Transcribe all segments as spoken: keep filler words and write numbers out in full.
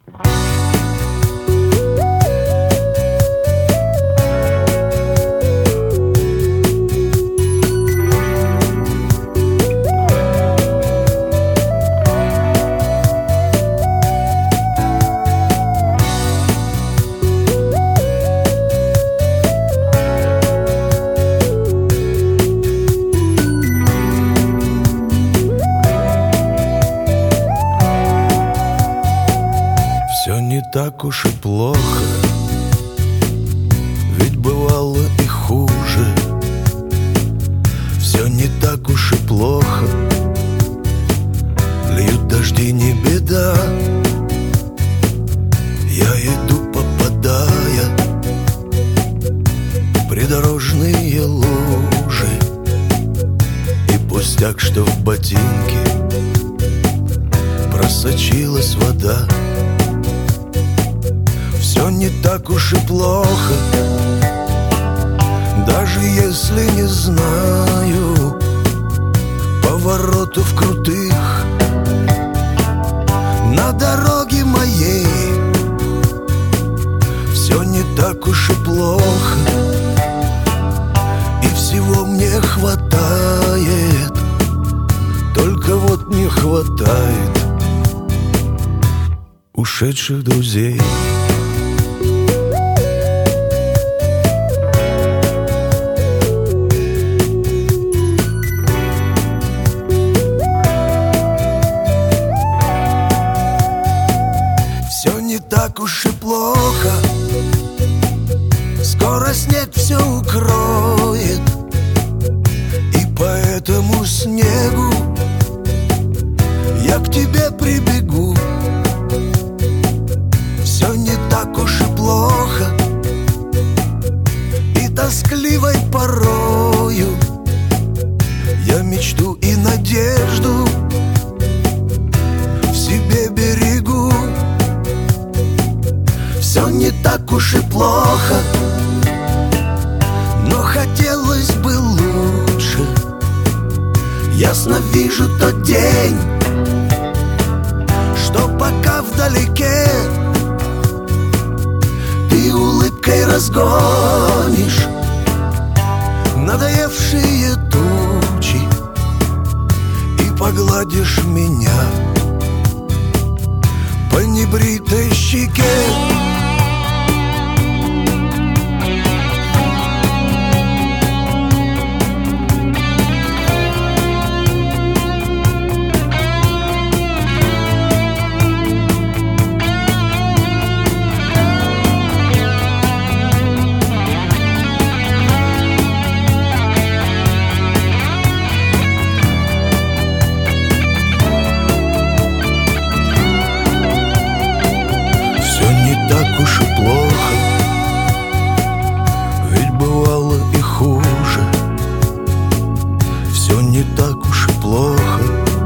Все не так уж и плохо, ведь бывало и хуже. Все не так уж и плохо, льют дожди, не беда. Я иду, попадая в придорожные лужи, и пустяк, что в ботинке просочилась вода. Все не так уж и плохо, даже если не знаю поворотов крутых на дороге моей. Все не так уж и плохо, и всего мне хватает, только вот не хватает ушедших друзей. Все не так уж и плохо, скоро снег все укроет, и по этому снегу я к тебе прибегу. Все не так уж и плохо, и тоскливой порою я мечту и надежду в себе берегу. Все не так уж и плохо, но хотелось бы лучше. Ясно вижу тот день, что пока вдалеке ты улыбкой разгонишь надоевшие тучи и погладишь меня по небритой щеке. Так уж и плохо, ведь бывало и хуже. Все не так уж и плохо,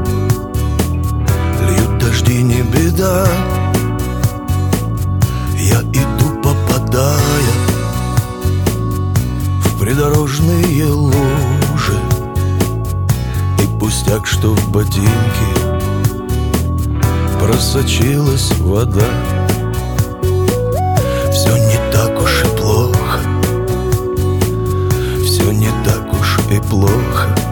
льют дожди, не беда. Я иду, попадая в придорожные лужи, и пустяк, что в ботинке просочилась вода. Все не так уж и плохо, все не так уж и плохо.